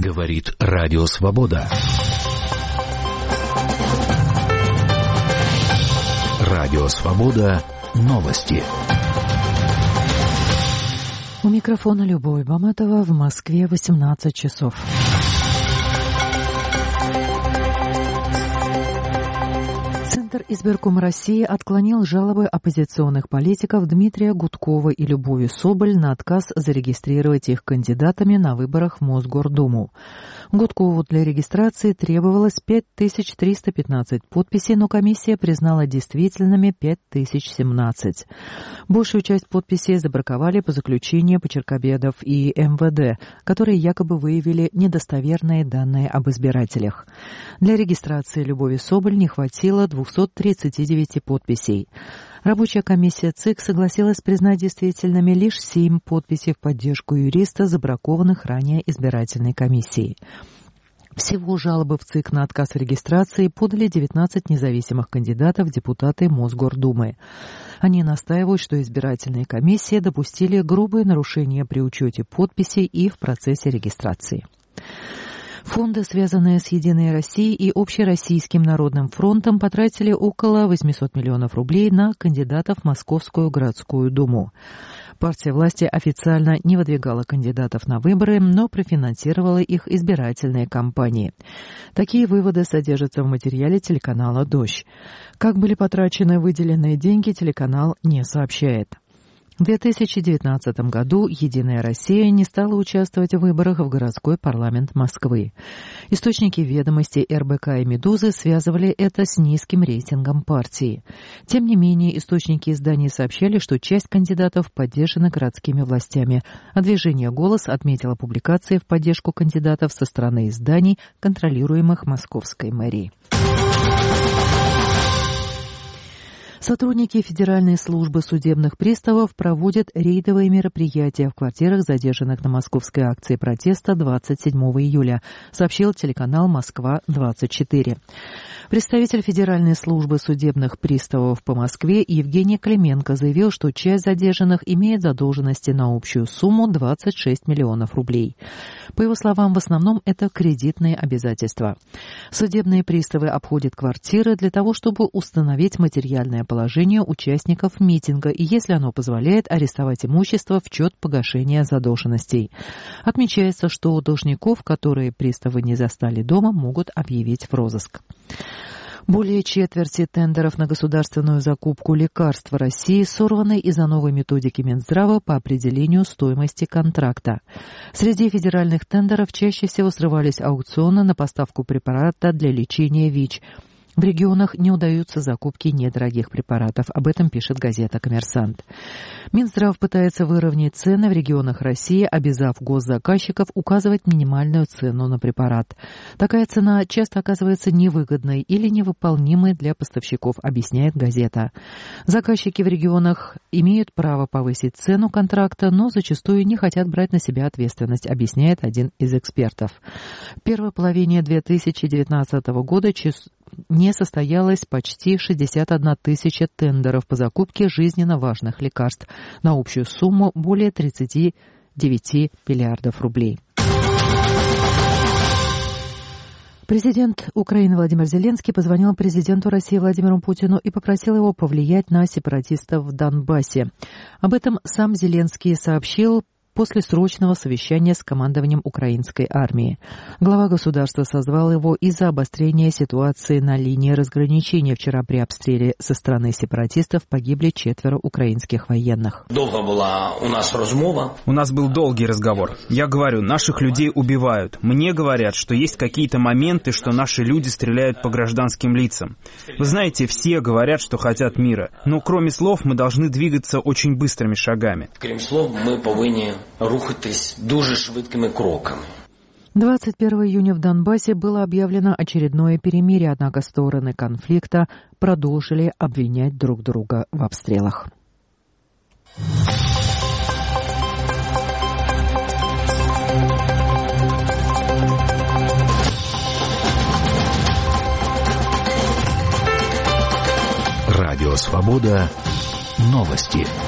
Говорит Радио Свобода. Радио Свобода. Новости. У микрофона Любовь Баматова. В Москве 18 часов. Центр избиркома России отклонил жалобы оппозиционных политиков Дмитрия Гудкова и Любови Соболь на отказ зарегистрировать их кандидатами на выборах в Мосгордуму. Гудкову для регистрации требовалось 5315 подписей, но комиссия признала действительными 5017. Большую часть подписей забраковали по заключению почеркобедов и МВД, которые якобы выявили недостоверные данные об избирателях. Для регистрации Любови Соболь не хватило 239 подписей. Рабочая комиссия ЦИК согласилась признать действительными лишь 7 подписей в поддержку юриста, забракованных ранее избирательной комиссией. Всего жалобы в ЦИК на отказ в регистрации подали 19 независимых кандидатов в депутаты Мосгордумы. Они настаивают, что избирательные комиссии допустили грубые нарушения при учете подписей и в процессе регистрации. Фонды, связанные с «Единой Россией» и Общероссийским народным фронтом, потратили около 800 миллионов рублей на кандидатов в Московскую городскую думу. Партия власти официально не выдвигала кандидатов на выборы, но профинансировала их избирательные кампании. Такие выводы содержатся в материале телеканала «Дождь». Как были потрачены выделенные деньги, телеканал не сообщает. В 2019 году «Единая Россия» не стала участвовать в выборах в городской парламент Москвы. Источники «Ведомостей», РБК и «Медузы» связывали это с низким рейтингом партии. Тем не менее, источники изданий сообщали, что часть кандидатов поддержана городскими властями, а движение «Голос» отметило публикации в поддержку кандидатов со стороны изданий, контролируемых Московской мэрией. Сотрудники Федеральной службы судебных приставов проводят рейдовые мероприятия в квартирах задержанных на московской акции протеста 27 июля, сообщил телеканал «Москва-24». Представитель Федеральной службы судебных приставов по Москве Евгений Клименко заявил, что часть задержанных имеет задолженности на общую сумму 26 миллионов рублей. По его словам, в основном это кредитные обязательства. Судебные приставы обходят квартиры для того, чтобы установить материальное положение участников митинга и, если оно позволяет, арестовать имущество в счет погашения задолженностей. Отмечается, что должников, которые приставы не застали дома, могут объявить в розыск. Более четверти тендеров на государственную закупку лекарств в России сорваны из-за новой методики Минздрава по определению стоимости контракта. Среди федеральных тендеров чаще всего срывались аукционы на поставку препарата для лечения ВИЧ. В регионах не удаются закупки недорогих препаратов. Об этом пишет газета «Коммерсант». Минздрав пытается выровнять цены в регионах России, обязав госзаказчиков указывать минимальную цену на препарат. Такая цена часто оказывается невыгодной или невыполнимой для поставщиков, объясняет газета. Заказчики в регионах имеют право повысить цену контракта, но зачастую не хотят брать на себя ответственность, объясняет один из экспертов. В первой половине 2019 года не состоялось почти 61 тысяча тендеров по закупке жизненно важных лекарств на общую сумму более 39 миллиардов рублей. Президент Украины Владимир Зеленский позвонил президенту России Владимиру Путину и попросил его повлиять на сепаратистов в Донбассе. Об этом сам Зеленский сообщил после срочного совещания с командованием украинской армии. Глава государства созвал его из-за обострения ситуации на линии разграничения. Вчера при обстреле со стороны сепаратистов погибли 4 украинских военных. Долго была у нас размова. У нас был долгий разговор. Я говорю, наших людей убивают. Мне говорят, что есть какие-то моменты, что наши люди стреляют по гражданским лицам. Вы знаете, все говорят, что хотят мира. Но кроме слов мы должны двигаться очень быстрыми шагами. Крім слов, ми повинні рухатись дуже швидкими кроками. 21 июня в Донбассе было объявлено очередное перемирие, однако стороны конфликта продолжили обвинять друг друга в обстрелах. Радио Свобода. Новости.